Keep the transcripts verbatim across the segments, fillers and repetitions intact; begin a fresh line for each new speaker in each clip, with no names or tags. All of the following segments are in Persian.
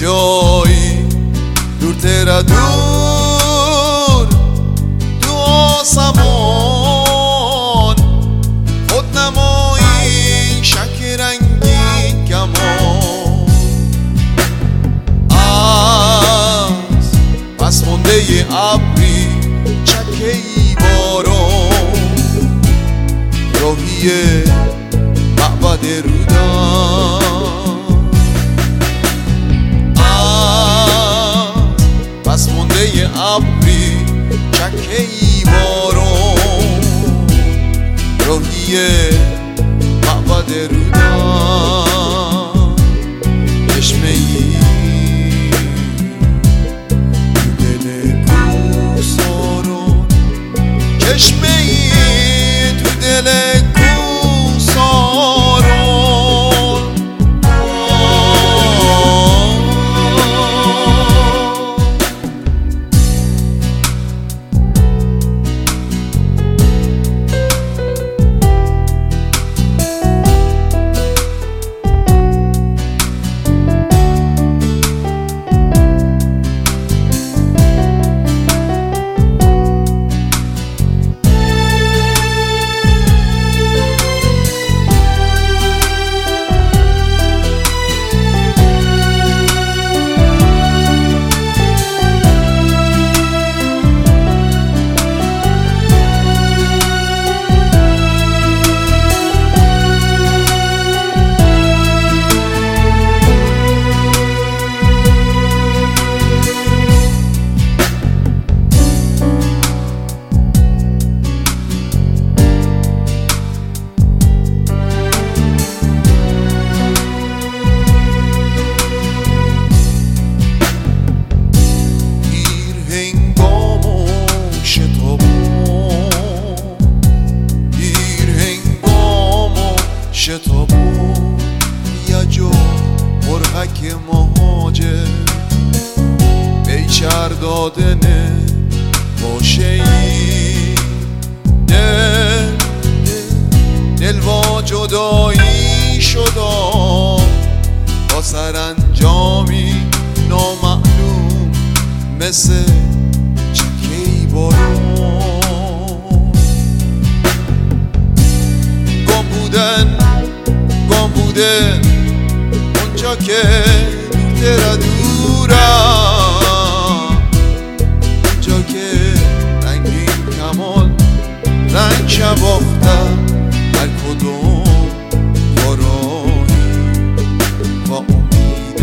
جایی دورتر دور تو آسمان خودنمایی شک رنگی کمان از پس مونده ابری چکه‌ای باران راهی معبد رودان پس مونده ابری چکه‌ای باران راهی معبد رودان چشمه‌ای تو دل کوهساران چشمه‌ای تو دل شتابون یا جو مرغک مهاجر بیچر دادنه باشه ای دل دل با جدایی شدا با سرانجامی نامعلوم مثل چکه‌ای باران گم بودن گم بوده اونجا که دورتر دورم اونجا که رنگین کمان رنگ شباختم هر کدوم با راهی با امید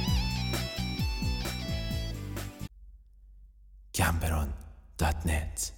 Gamberon dot net